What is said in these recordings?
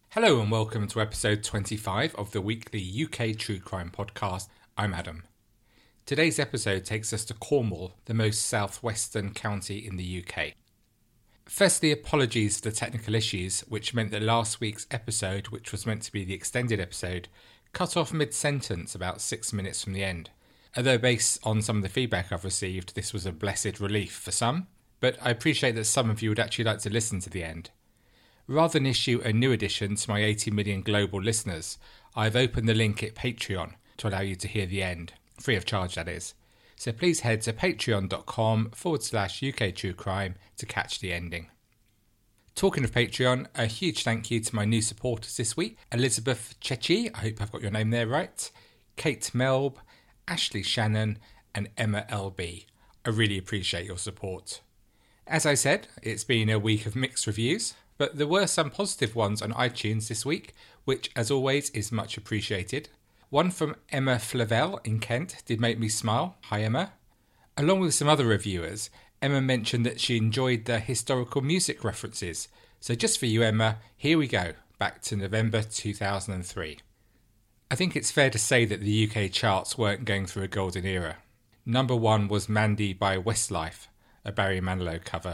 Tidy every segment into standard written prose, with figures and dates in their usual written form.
Hello and welcome to episode 25 of the weekly UK True Crime podcast. I'm Adam. Today's episode takes us to Cornwall, the most southwestern county in the UK. Firstly, apologies for the technical issues, which meant that last week's episode, which was meant to be the extended episode, cut off mid-sentence about 6 minutes from the end. Although based on some of the feedback I've received, this was a blessed relief for some, but I appreciate that some of you would actually like to listen to the end. Rather than issue a new edition to my 80 million global listeners, I've opened the link at Patreon to allow you to hear the end. Free of charge, that is. So please head to patreon.com/UK True Crime to catch the ending. Talking of Patreon, a huge thank you to my new supporters this week. Elizabeth Chechi, I hope I've got your name there right. Kate Melb, Ashley Shannon and Emma LB. I really appreciate your support. As I said, it's been a week of mixed reviews. But there were some positive ones on iTunes this week, which, as always, is much appreciated. One from Emma Flavel in Kent did make me smile. Hi, Emma. Along with some other reviewers, Emma mentioned that she enjoyed the historical music references. So just for you, Emma, here we go, back to November 2003. I think it's fair to say that the UK charts weren't going through a golden era. Number 1 was Mandy by Westlife, a Barry Manilow cover.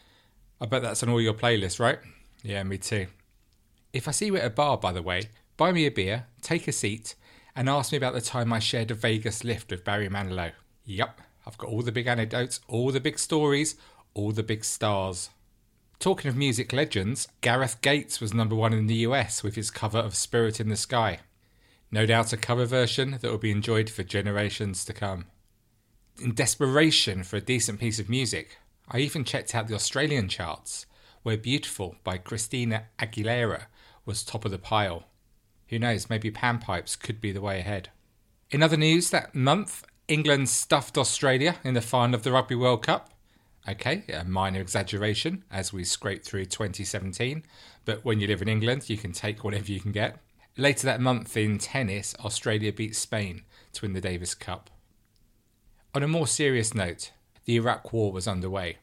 I bet that's on all your playlists, right? Yeah, me too. If I see you at a bar, by the way, buy me a beer, take a seat, and ask me about the time I shared a Vegas lift with Barry Manilow. Yup, I've got all the big anecdotes, all the big stories, all the big stars. Talking of music legends, Gareth Gates was number 1 in the US with his cover of Spirit in the Sky. No doubt a cover version that will be enjoyed for generations to come. In desperation for a decent piece of music, I even checked out the Australian charts, where Beautiful by Christina Aguilera was top of the pile. Who knows, maybe panpipes could be the way ahead. In other news that month, England stuffed Australia in the final of the Rugby World Cup. Okay, a minor exaggeration as we scrape through 2017, but when you live in England, you can take whatever you can get. Later that month in tennis, Australia beat Spain to win the Davis Cup. On a more serious note, the Iraq War was underway.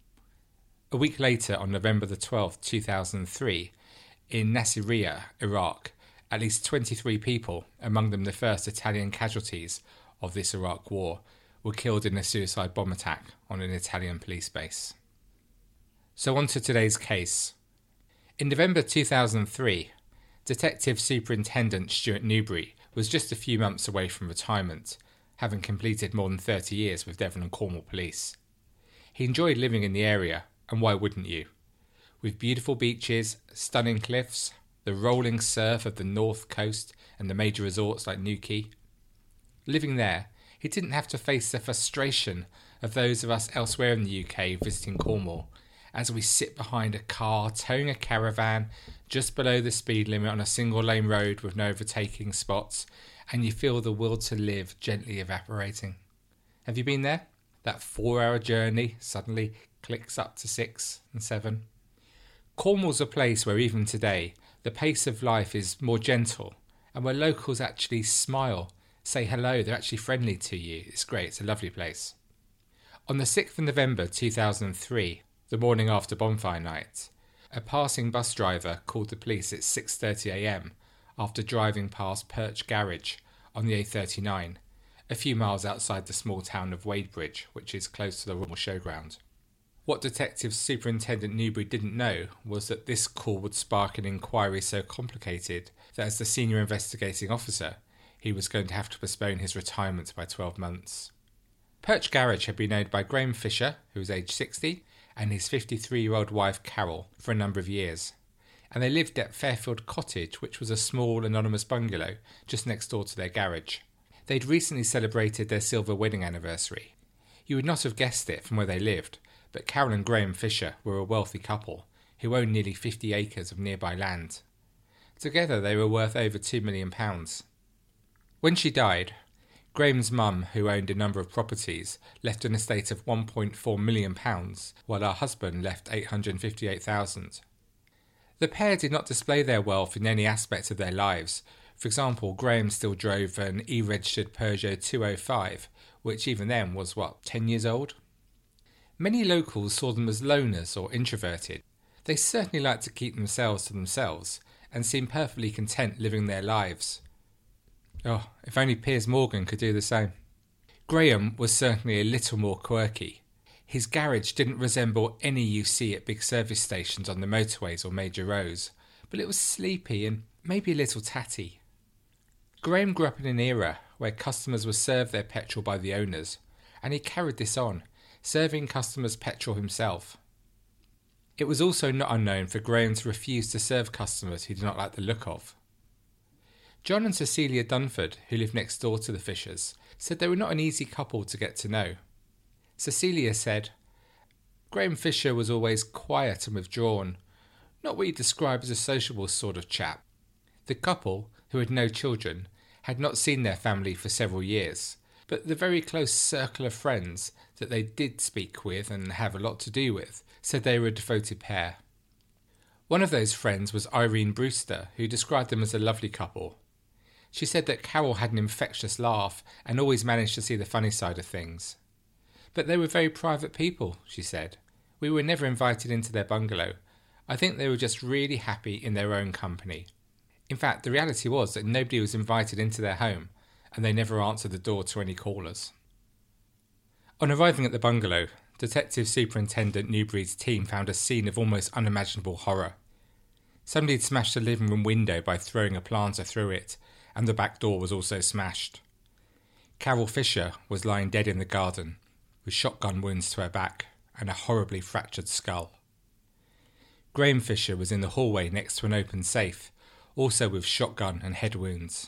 A week later, on November the 12th, 2003, in Nasiriyah, Iraq, at least 23 people, among them the first Italian casualties of this Iraq War, were killed in a suicide bomb attack on an Italian police base. So on to today's case. In November 2003, Detective Superintendent Stuart Newbury was just a few months away from retirement, having completed more than 30 years with Devon and Cornwall Police. He enjoyed living in the area, and why wouldn't you? With beautiful beaches, stunning cliffs, the rolling surf of the north coast and the major resorts like Newquay. Living there, he didn't have to face the frustration of those of us elsewhere in the UK visiting Cornwall, as we sit behind a car towing a caravan just below the speed limit on a single lane road with no overtaking spots, and you feel the will to live gently evaporating. Have you been there? That 4-hour journey suddenly clicks up to 6 and 7. Cornwall's a place where even today the pace of life is more gentle, and where locals actually smile, say hello, they're actually friendly to you. It's great, it's a lovely place. On the 6th of November 2003, the morning after bonfire night, a passing bus driver called the police at 6:30 a.m. after driving past Perch Garage on the A39, a few miles outside the small town of Wadebridge, which is close to the Royal Showground. What Detective Superintendent Newbury didn't know was that this call would spark an inquiry so complicated that as the senior investigating officer, he was going to have to postpone his retirement by 12 months. Perch Garage had been owned by Graham Fisher, who was aged 60, and his 53-year-old wife Carol for a number of years, and they lived at Fairfield Cottage, which was a small anonymous bungalow just next door to their garage. They'd recently celebrated their silver wedding anniversary. You would not have guessed it from where they lived, but Carol and Graham Fisher were a wealthy couple who owned nearly 50 acres of nearby land. Together they were worth over £2 million. When she died, Graham's mum, who owned a number of properties, left an estate of £1.4 million, while her husband left $858,000. The pair did not display their wealth in any aspect of their lives. For example, Graham still drove an E-registered Peugeot 205, which even then was, 10 years old? Many locals saw them as loners or introverted. They certainly liked to keep themselves to themselves, and seemed perfectly content living their lives. Oh, if only Piers Morgan could do the same. Graham was certainly a little more quirky. His garage didn't resemble any you see at big service stations on the motorways or major roads, but it was sleepy and maybe a little tatty. Graham grew up in an era where customers were served their petrol by the owners, and he carried this on, serving customers petrol himself. It was also not unknown for Graham to refuse to serve customers he did not like the look of. John and Cecilia Dunford, who lived next door to the Fishers, said they were not an easy couple to get to know. Cecilia said, "Graham Fisher was always quiet and withdrawn, not what you'd describe as a sociable sort of chap." The couple, who had no children, had not seen their family for several years, but the very close circle of friends that they did speak with and have a lot to do with said they were a devoted pair. One of those friends was Irene Brewster, who described them as a lovely couple. She said that Carol had an infectious laugh and always managed to see the funny side of things. But they were very private people, she said. We were never invited into their bungalow. I think they were just really happy in their own company. In fact, the reality was that nobody was invited into their home, and they never answered the door to any callers. On arriving at the bungalow, Detective Superintendent Newbury's team found a scene of almost unimaginable horror. Somebody had smashed the living room window by throwing a planter through it, and the back door was also smashed. Carol Fisher was lying dead in the garden, with shotgun wounds to her back and a horribly fractured skull. Graham Fisher was in the hallway next to an open safe, also with shotgun and head wounds.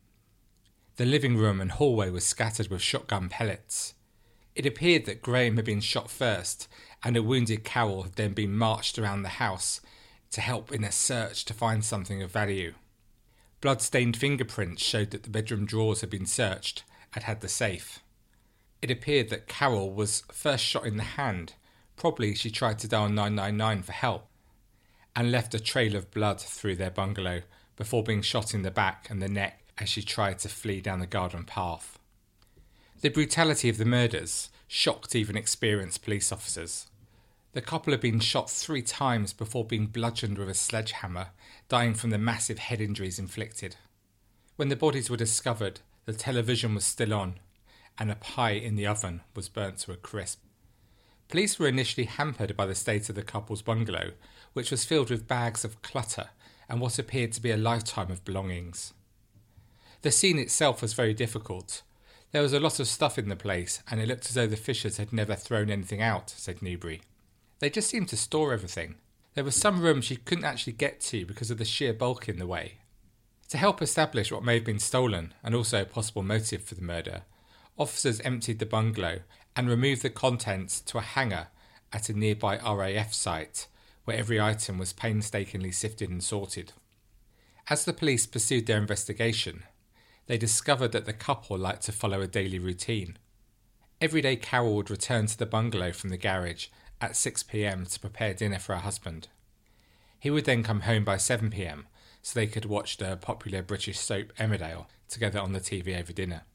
The living room and hallway was scattered with shotgun pellets. It appeared that Graham had been shot first, and a wounded Carol had then been marched around the house to help in a search to find something of value. Blood-stained fingerprints showed that the bedroom drawers had been searched and had the safe. It appeared that Carol was first shot in the hand. Probably she tried to dial 999 for help, and left a trail of blood through their bungalow before being shot in the back and the neck as she tried to flee down the garden path. The brutality of the murders shocked even experienced police officers. The couple had been shot 3 times before being bludgeoned with a sledgehammer, dying from the massive head injuries inflicted. When the bodies were discovered, the television was still on, and a pie in the oven was burnt to a crisp. Police were initially hampered by the state of the couple's bungalow, which was filled with bags of clutter and what appeared to be a lifetime of belongings. The scene itself was very difficult. There was a lot of stuff in the place, and it looked as though the Fishers had never thrown anything out, said Newbury. They just seemed to store everything. There were some rooms you couldn't actually get to because of the sheer bulk in the way. To help establish what may have been stolen, and also a possible motive for the murder, officers emptied the bungalow and removed the contents to a hangar at a nearby RAF site, where every item was painstakingly sifted and sorted. As the police pursued their investigation, they discovered that the couple liked to follow a daily routine. Every day Carol would return to the bungalow from the garage at 6 p.m. to prepare dinner for her husband. He would then come home by 7 p.m. so they could watch the popular British soap Emmerdale together on the TV over dinner.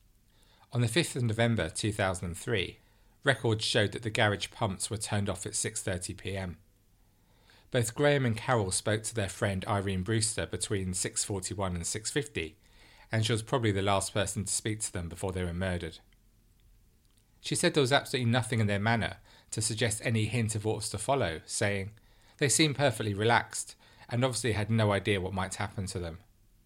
On the 5th of November 2003, records showed that the garage pumps were turned off at 6:30 p.m. Both Graham and Carol spoke to their friend Irene Brewster between 6:41 and 6:50, and she was probably the last person to speak to them before they were murdered. She said there was absolutely nothing in their manner to suggest any hint of what was to follow, saying, "They seemed perfectly relaxed, and obviously had no idea what might happen to them."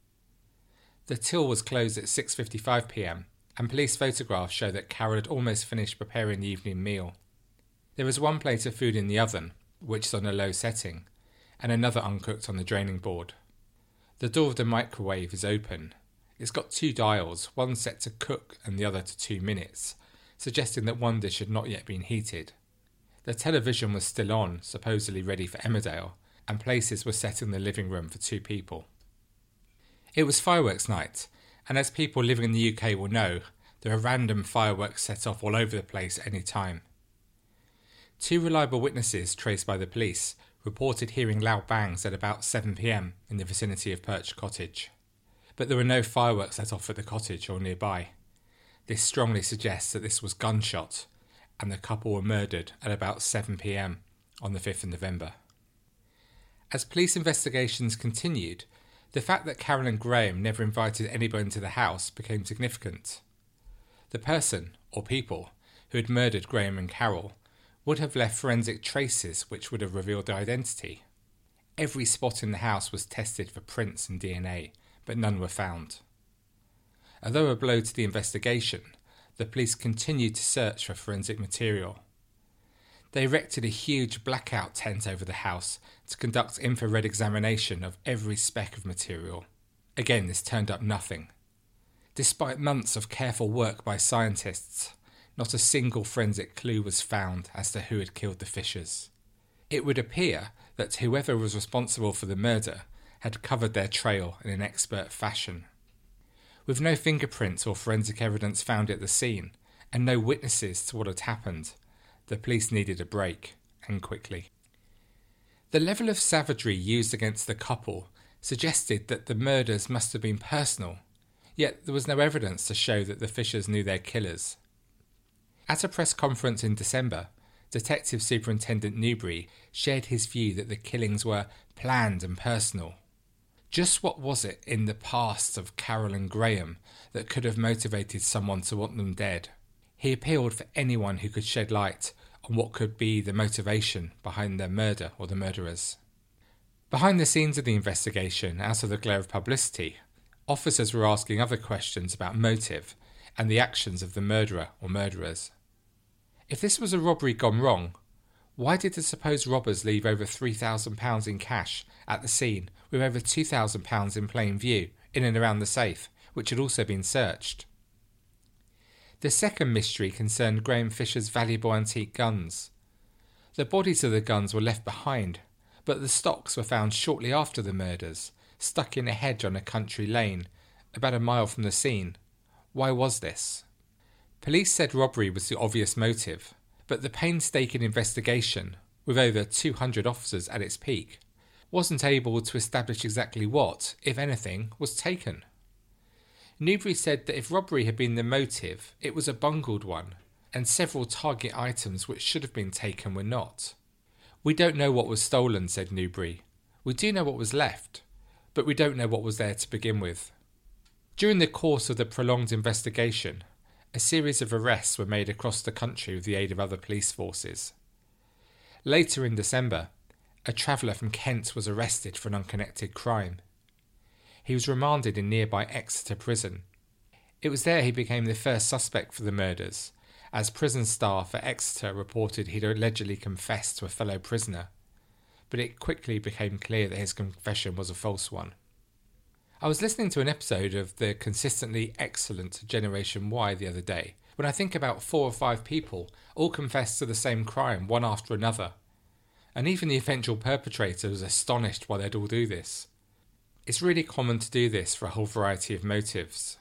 The till was closed at 6:55 p.m, and police photographs show that Carol had almost finished preparing the evening meal. There was one plate of food in the oven, which is on a low setting, and another uncooked on the draining board. The door of the microwave is open. It's got 2 dials, one set to cook and the other to 2 minutes, suggesting that one dish had not yet been heated. The television was still on, supposedly ready for Emmerdale, and places were set in the living room for 2 people. It was fireworks night, and as people living in the UK will know, there are random fireworks set off all over the place at any time. 2 reliable witnesses traced by the police reported hearing loud bangs at about 7 p.m. in the vicinity of Perch Cottage. But there were no fireworks set off at the cottage or nearby. This strongly suggests that this was gunshot, and the couple were murdered at about 7 p.m. on the 5th of November. As police investigations continued, the fact that Carolyn Graham never invited anyone into the house became significant. The person, or people, who had murdered Graham and Carol would have left forensic traces which would have revealed their identity. Every spot in the house was tested for prints and DNA, but none were found. Although a blow to the investigation, the police continued to search for forensic material. They erected a huge blackout tent over the house to conduct infrared examination of every speck of material. Again, this turned up nothing. Despite months of careful work by scientists, not a single forensic clue was found as to who had killed the Fishers. It would appear that whoever was responsible for the murder had covered their trail in an expert fashion. With no fingerprints or forensic evidence found at the scene, and no witnesses to what had happened, the police needed a break, and quickly. The level of savagery used against the couple suggested that the murders must have been personal, yet there was no evidence to show that the Fishers knew their killers. At a press conference in December, Detective Superintendent Newbury shared his view that the killings were planned and personal. Just what was it in the past of Carol and Graham that could have motivated someone to want them dead? He appealed for anyone who could shed light on what could be the motivation behind their murder or the murderers. Behind the scenes of the investigation, out of the glare of publicity, officers were asking other questions about motive and the actions of the murderer or murderers. If this was a robbery gone wrong, why did the supposed robbers leave over £3,000 in cash at the scene with over £2,000 in plain view in and around the safe, which had also been searched? The second mystery concerned Graham Fisher's valuable antique guns. The bodies of the guns were left behind, but the stocks were found shortly after the murders, stuck in a hedge on a country lane, about a mile from the scene. Why was this? Police said robbery was the obvious motive, but the painstaking investigation, with over 200 officers at its peak, wasn't able to establish exactly what, if anything, was taken. Newbury said that if robbery had been the motive, it was a bungled one, and several target items which should have been taken were not. "We don't know what was stolen," said Newbury. "We do know what was left, but we don't know what was there to begin with." During the course of the prolonged investigation, a series of arrests were made across the country with the aid of other police forces. Later in December, a traveller from Kent was arrested for an unconnected crime. He was remanded in nearby Exeter Prison. It was there he became the first suspect for the murders, as prison staff at Exeter reported he'd allegedly confessed to a fellow prisoner, but it quickly became clear that his confession was a false one. I was listening to an episode of the consistently excellent Generation Y the other day, when I think about 4 or 5 people all confessed to the same crime, one after another, and even the eventual perpetrator was astonished why they'd all do this. It's really common to do this for a whole variety of motives.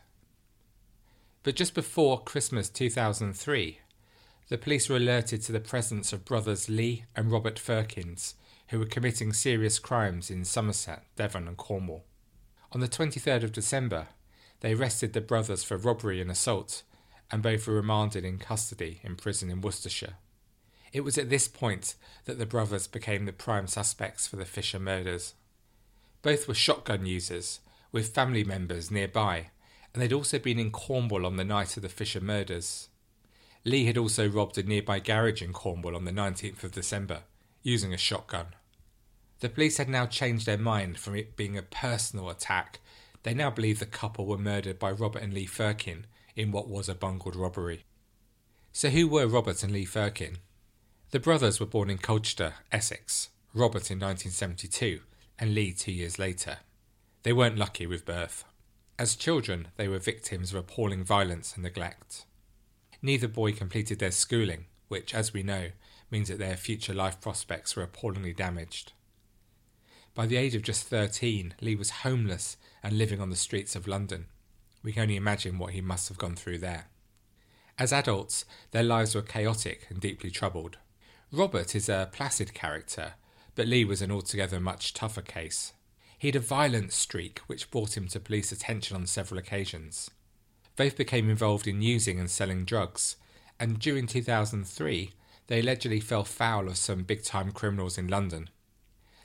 But just before Christmas 2003, the police were alerted to the presence of brothers Lee and Robert Firkins, who were committing serious crimes in Somerset, Devon and Cornwall. On the 23rd of December, they arrested the brothers for robbery and assault, and both were remanded in custody in prison in Worcestershire. It was at this point that the brothers became the prime suspects for the Fisher murders. Both were shotgun users, with family members nearby, and they'd also been in Cornwall on the night of the Fisher murders. Lee had also robbed a nearby garage in Cornwall on the 19th of December, using a shotgun. The police had now changed their mind from it being a personal attack. They now believed the couple were murdered by Robert and Lee Firkin in what was a bungled robbery. So who were Robert and Lee Firkin? The brothers were born in Colchester, Essex, Robert in 1972 and Lee 2 years later. They weren't lucky with birth. As children, they were victims of appalling violence and neglect. Neither boy completed their schooling, which, as we know, means that their future life prospects were appallingly damaged. By the age of just 13, Lee was homeless and living on the streets of London. We can only imagine what he must have gone through there. As adults, their lives were chaotic and deeply troubled. Robert is a placid character, but Lee was an altogether much tougher case. He had a violent streak which brought him to police attention on several occasions. Both became involved in using and selling drugs, and during 2003, they allegedly fell foul of some big-time criminals in London.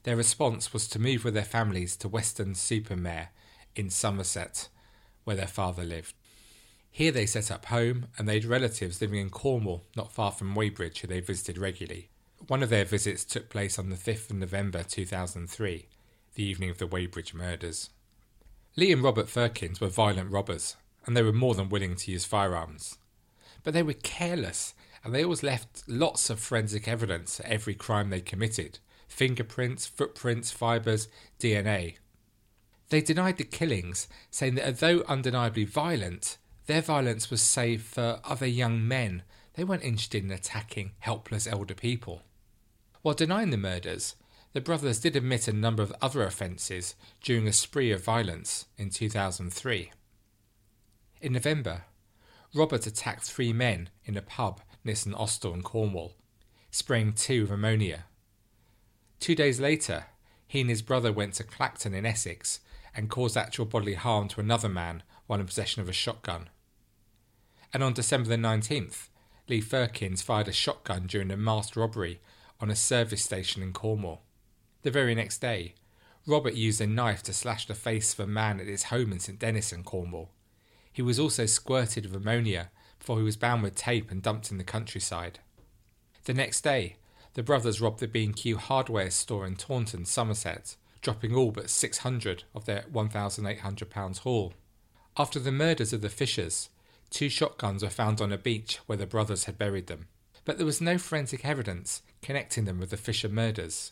Their response was to move with their families to Weston-super-Mare in Somerset, where their father lived. Here they set up home, and they had relatives living in Cornwall, not far from Weybridge, who they visited regularly. One of their visits took place on the 5th of November 2003, the evening of the Weybridge murders. Lee and Robert Firkins were violent robbers, and they were more than willing to use firearms. But they were careless, and they always left lots of forensic evidence at every crime they committed: fingerprints, footprints, fibres, DNA. They denied the killings, saying that although undeniably violent, their violence was saved for other young men. They weren't interested in attacking helpless elder people. While denying the murders, the brothers did admit a number of other offences during a spree of violence in 2003. In November, Robert attacked 3 men in a pub near St Austell in Cornwall, spraying 2 with ammonia. 2 days later, he and his brother went to Clacton in Essex and caused actual bodily harm to another man while in possession of a shotgun. And on December the 19th, Lee Firkins fired a shotgun during a masked robbery on a service station in Cornwall. The very next day, Robert used a knife to slash the face of a man at his home in St Dennis in Cornwall. He was also squirted with ammonia before he was bound with tape and dumped in the countryside. The next day, the brothers robbed the B&Q hardware store in Taunton, Somerset, dropping all but £600 of their £1,800 haul. After the murders of the Fishers, 2 shotguns were found on a beach where the brothers had buried them, but there was no forensic evidence connecting them with the Fisher murders.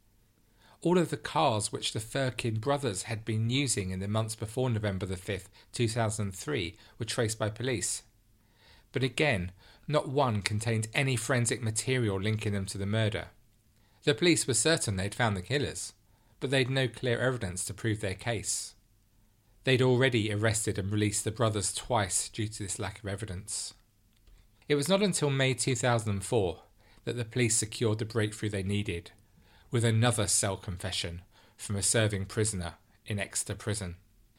All of the cars which the Firkin brothers had been using in the months before November the 5th, 2003 were traced by police. But again, not one contained any forensic material linking them to the murder. The police were certain they'd found the killers, but they'd no clear evidence to prove their case. They'd already arrested and released the brothers twice due to this lack of evidence. It was not until May 2004 that the police secured the breakthrough they needed, with another cell confession from a serving prisoner in Exeter Prison.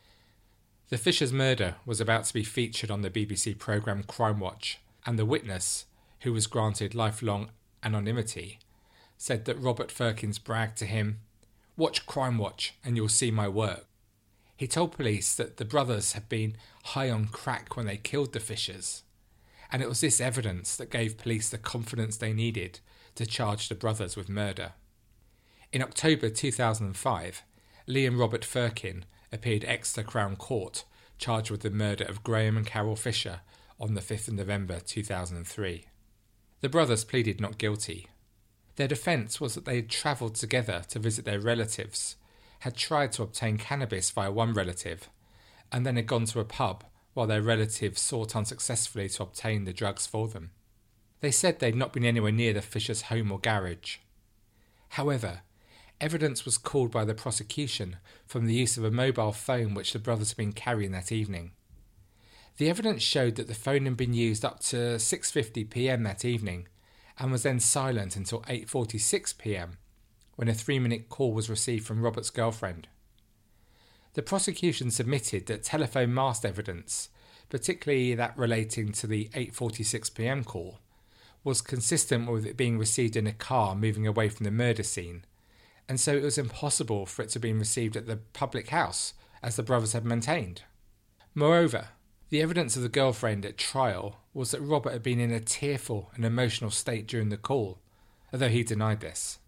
The Fishers' murder was about to be featured on the BBC programme Crime Watch, and the witness, who was granted lifelong anonymity, said that Robert Firkins bragged to him, "Watch Crime Watch and you'll see my work." He told police that the brothers had been high on crack when they killed the Fishers, and it was this evidence that gave police the confidence they needed to charge the brothers with murder. In October 2005, Lee and Robert Firkin appeared at Exeter Crown Court, charged with the murder of Graham and Carol Fisher on the 5th of November 2003. The brothers pleaded not guilty. Their defence was that they had travelled together to visit their relatives, had tried to obtain cannabis via one relative, and then had gone to a pub while their relative sought unsuccessfully to obtain the drugs for them. They said they'd not been anywhere near the Fishers' home or garage. However, evidence was called by the prosecution from the use of a mobile phone which the brothers had been carrying that evening. The evidence showed that the phone had been used up to 6:50 p.m. that evening and was then silent until 8:46 p.m. when a 3-minute call was received from Robert's girlfriend. The prosecution submitted that telephone mast evidence, particularly that relating to the 8:46 p.m. call, was consistent with it being received in a car moving away from the murder scene, and so it was impossible for it to have been received at the public house, as the brothers had maintained. Moreover, the evidence of the girlfriend at trial was that Robert had been in a tearful and emotional state during the call, although he denied this.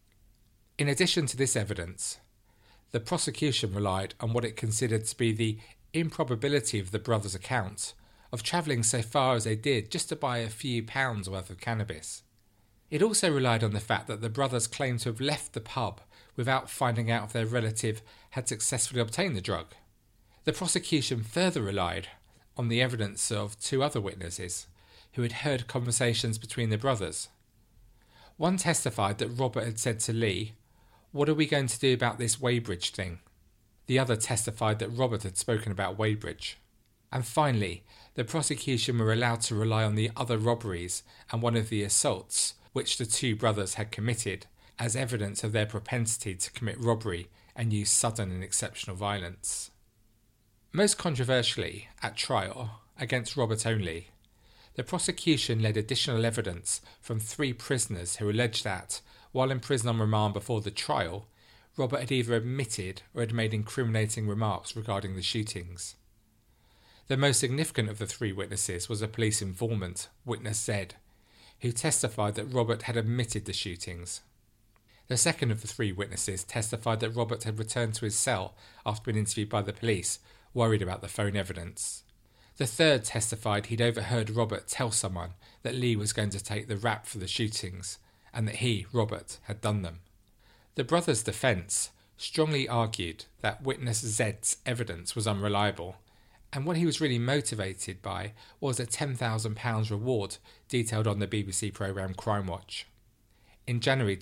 In addition to this evidence, the prosecution relied on what it considered to be the improbability of the brothers' account of travelling so far as they did just to buy a few pounds worth of cannabis. It also relied on the fact that the brothers claimed to have left the pub without finding out if their relative had successfully obtained the drug. The prosecution further relied on the evidence of 2 other witnesses who had heard conversations between the brothers. One testified that Robert had said to Lee, "What are we going to do about this Weybridge thing?" The other testified that Robert had spoken about Weybridge. And finally, the prosecution were allowed to rely on the other robberies and one of the assaults which the 2 brothers had committed as evidence of their propensity to commit robbery and use sudden and exceptional violence. Most controversially, at trial, against Robert only, the prosecution led additional evidence from 3 prisoners who alleged that, while in prison on remand before the trial, Robert had either admitted or had made incriminating remarks regarding the shootings. The most significant of the three witnesses was a police informant, Witness Z, who testified that Robert had admitted the shootings. The second of the three witnesses testified that Robert had returned to his cell after being interviewed by the police, worried about the phone evidence. The third testified he'd overheard Robert tell someone that Lee was going to take the rap for the shootings and that he, Robert, had done them. The brothers' defence strongly argued that Witness Z's evidence was unreliable, and what he was really motivated by was a £10,000 reward detailed on the BBC programme Crime Watch. In January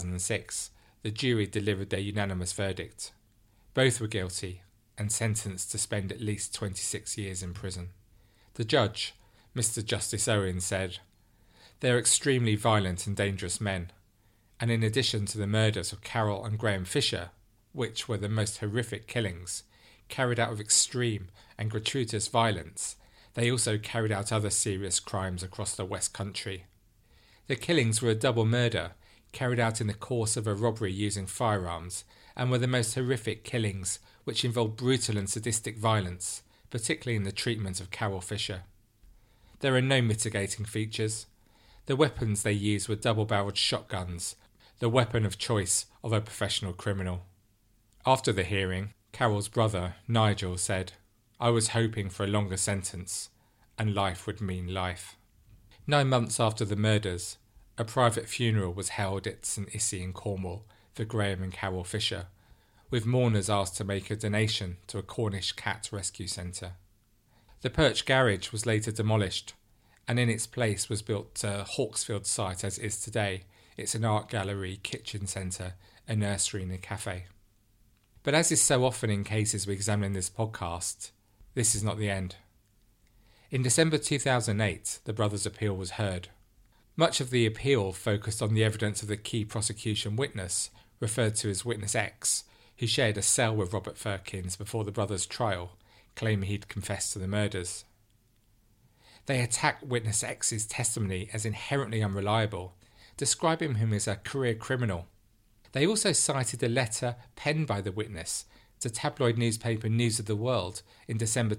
2006, the jury delivered their unanimous verdict. Both were guilty and sentenced to spend at least 26 years in prison. The judge, Mr. Justice Owen, said, "They are extremely violent and dangerous men, and in addition to the murders of Carol and Graham Fisher, which were the most horrific killings, carried out with extreme and gratuitous violence, they also carried out other serious crimes across the West Country. The killings were a double murder, carried out in the course of a robbery using firearms, and were the most horrific killings which involved brutal and sadistic violence, particularly in the treatment of Carol Fisher. There are no mitigating features. The weapons they used were double-barreled shotguns, the weapon of choice of a professional criminal." After the hearing, Carol's brother, Nigel, said, "I was hoping for a longer sentence, and life would mean life." 9 months after the murders, a private funeral was held at St Issy in Cornwall for Graham and Carol Fisher, with mourners asked to make a donation to a Cornish cat rescue centre. The Perch Garage was later demolished, and in its place was built a Hawksfield site as it is today. It's an art gallery, kitchen centre, a nursery and a cafe. But as is so often in cases we examine in this podcast, this is not the end. In December 2008, the brothers' appeal was heard. Much of the appeal focused on the evidence of the key prosecution witness, referred to as Witness X, who shared a cell with Robert Firkins before the brothers' trial, claiming he'd confessed to the murders. They attacked Witness X's testimony as inherently unreliable, describing him as a career criminal. They also cited a letter penned by the witness to tabloid newspaper News of the World in December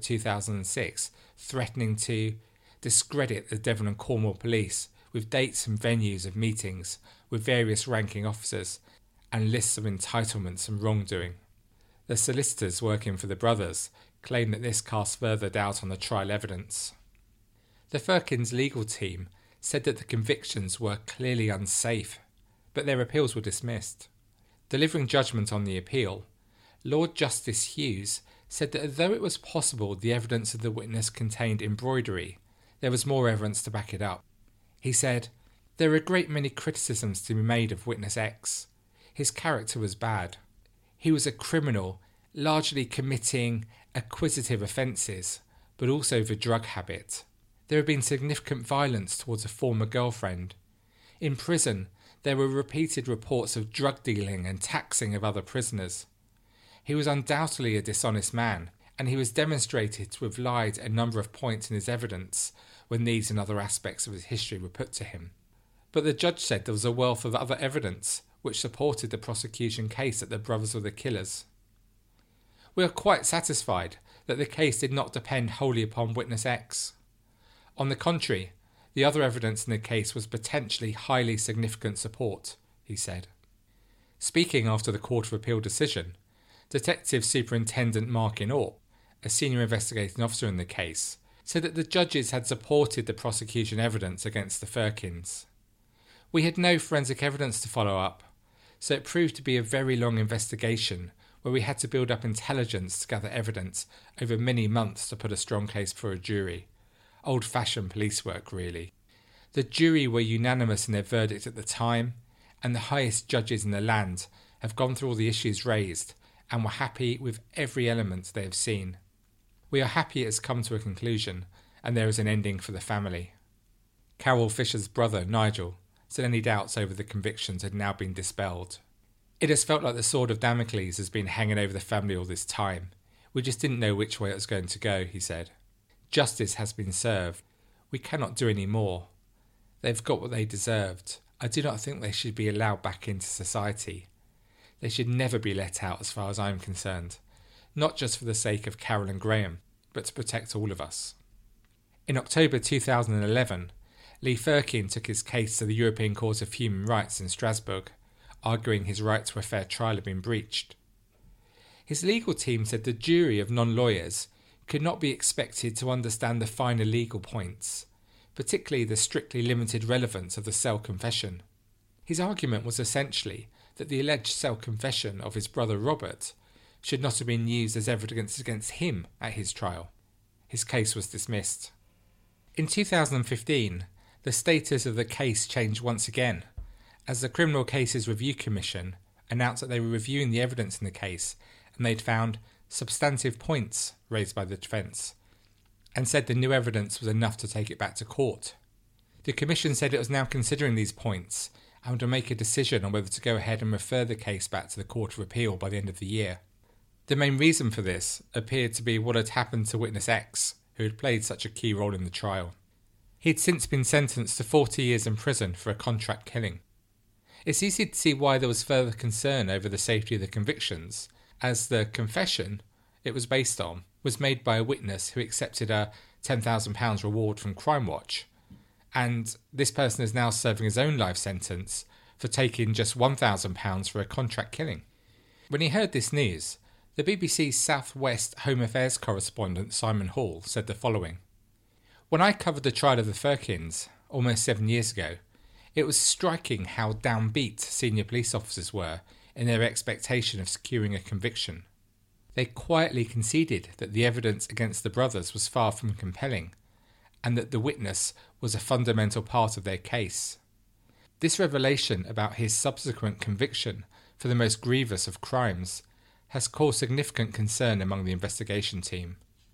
2006, threatening to discredit the Devon and Cornwall police with dates and venues of meetings with various ranking officers and lists of entitlements and wrongdoing. The solicitors working for the brothers claimed that this cast further doubt on the trial evidence. The Firkins legal team said that the convictions were clearly unsafe, but their appeals were dismissed. Delivering judgment on the appeal, Lord Justice Hughes said that although it was possible the evidence of the witness contained embroidery, there was more evidence to back it up. He said, "There are a great many criticisms to be made of Witness X. His character was bad. He was a criminal, largely committing acquisitive offences, but also for drug habit. There had been significant violence towards a former girlfriend. In prison, there were repeated reports of drug dealing and taxing of other prisoners. He was undoubtedly a dishonest man, and he was demonstrated to have lied at a number of points in his evidence when these and other aspects of his history were put to him. But the judge said there was a wealth of other evidence which supported the prosecution case that the brothers were the killers. We are quite satisfied that the case did not depend wholly upon Witness X. On the contrary, the other evidence in the case was potentially highly significant support," he said. Speaking after the Court of Appeal decision, Detective Superintendent Mark Inaup, a senior investigating officer in the case, said that the judges had supported the prosecution evidence against the Firkins. "We had no forensic evidence to follow up, so it proved to be a very long investigation where we had to build up intelligence to gather evidence over many months to put a strong case for a jury. Old-fashioned police work, really. The jury were unanimous in their verdict at the time, and the highest judges in the land have gone through all the issues raised and were happy with every element they have seen. We are happy it has come to a conclusion, and there is an ending for the family." Carol Fisher's brother, Nigel, said any doubts over the convictions had now been dispelled. "It has felt like the sword of Damocles has been hanging over the family all this time. We just didn't know which way it was going to go," he said. "Justice has been served. We cannot do any more. They've got what they deserved. I do not think they should be allowed back into society. They should never be let out as far as I'm concerned, not just for the sake of Carolyn Graham, but to protect all of us. In October 2011, Lee Firkin took his case to the European Court of Human Rights in Strasbourg, arguing his right to a fair trial had been breached. His legal team said the jury of non-lawyers could not be expected to understand the finer legal points, particularly the strictly limited relevance of the cell confession. His argument was essentially that the alleged cell confession of his brother Robert should not have been used as evidence against him at his trial. His case was dismissed. In 2015, the status of the case changed once again, as the Criminal Cases Review Commission announced that they were reviewing the evidence in the case and they'd found substantive points raised by the defence, and said the new evidence was enough to take it back to court. The Commission said it was now considering these points and would make a decision on whether to go ahead and refer the case back to the Court of Appeal by the end of the year. The main reason for this appeared to be what had happened to witness X, who had played such a key role in the trial. He'd since been sentenced to 40 years in prison for a contract killing. It's easy to see why there was further concern over the safety of the convictions, as the confession it was based on was made by a witness who accepted a £10,000 reward from Crime Watch, and this person is now serving his own life sentence for taking just £1,000 for a contract killing. When he heard this news, the BBC's South West Home Affairs correspondent Simon Hall said the following: "When I covered the trial of the Firkins almost 7 years ago, it was striking how downbeat senior police officers were in their expectation of securing a conviction. They quietly conceded that the evidence against the brothers was far from compelling, and that the witness was a fundamental part of their case. This revelation about his subsequent conviction for the most grievous of crimes has caused significant concern among the investigation team.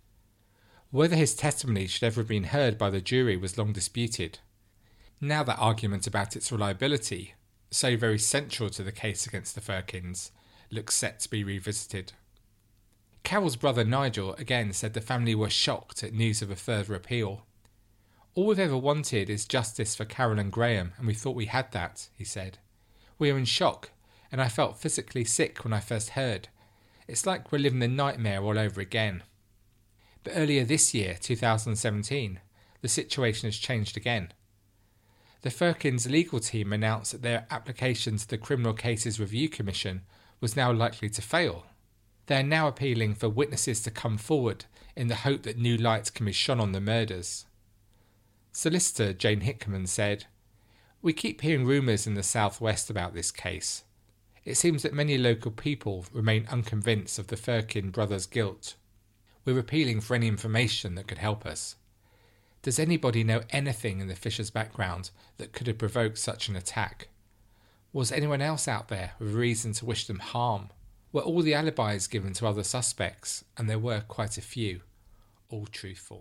Whether his testimony should ever have been heard by the jury was long disputed. Now that argument about its reliability, so very central to the case against the Firkins, looks set to be revisited." Carol's brother Nigel again said the family were shocked at news of a further appeal. "All we've ever wanted is justice for Carolyn Graham, and we thought we had that," he said. "We are in shock, and I felt physically sick when I first heard. It's like we're living the nightmare all over again." But earlier this year, 2017, the situation has changed again. The Firkins legal team announced that their application to the Criminal Cases Review Commission was now likely to fail. They are now appealing for witnesses to come forward in the hope that new light can be shone on the murders. Solicitor Jane Hickman said, "We keep hearing rumours in the southwest about this case. It seems that many local people remain unconvinced of the Firkin brothers' guilt. We're appealing for any information that could help us. Does anybody know anything in the Fishers' background that could have provoked such an attack? Was anyone else out there with reason to wish them harm? Were all the alibis given to other suspects, and there were quite a few, all truthful?"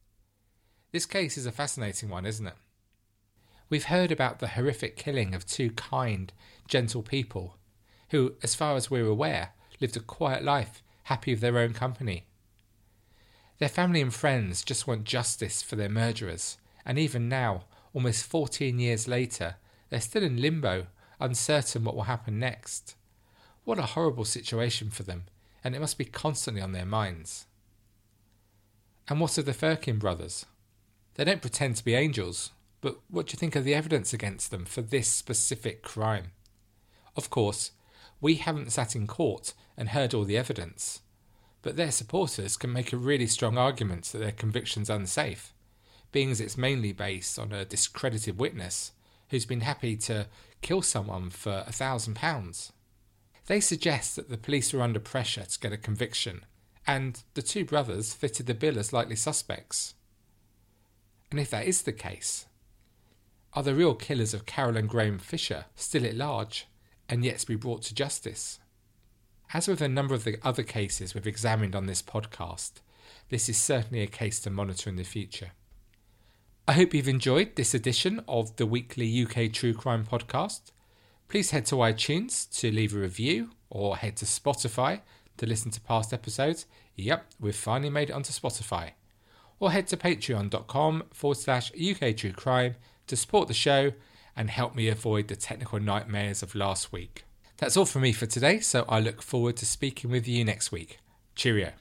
This case is a fascinating one, isn't it? We've heard about the horrific killing of two kind, gentle people who, as far as we're aware, lived a quiet life, happy with their own company. Their family and friends just want justice for their murderers, and even now, almost 14 years later, they're still in limbo, uncertain what will happen next. What a horrible situation for them, and it must be constantly on their minds. And what of the Firkin brothers? They don't pretend to be angels, but what do you think of the evidence against them for this specific crime? Of course, we haven't sat in court and heard all the evidence, but their supporters can make a really strong argument that their conviction's unsafe, being as it's mainly based on a discredited witness who's been happy to kill someone for £1,000. They suggest that the police were under pressure to get a conviction, and the two brothers fitted the bill as likely suspects. And if that is the case, are the real killers of Carolyn Graham Fisher still at large and yet to be brought to justice? As with a number of the other cases we've examined on this podcast, this is certainly a case to monitor in the future. I hope you've enjoyed this edition of the weekly UK True Crime podcast. Please head to iTunes to leave a review, or head to Spotify to listen to past episodes. Yep, we've finally made it onto Spotify. Or head to patreon.com/UK True Crime to support the show and help me avoid the technical nightmares of last week. That's all from me for today, so I look forward to speaking with you next week. Cheerio.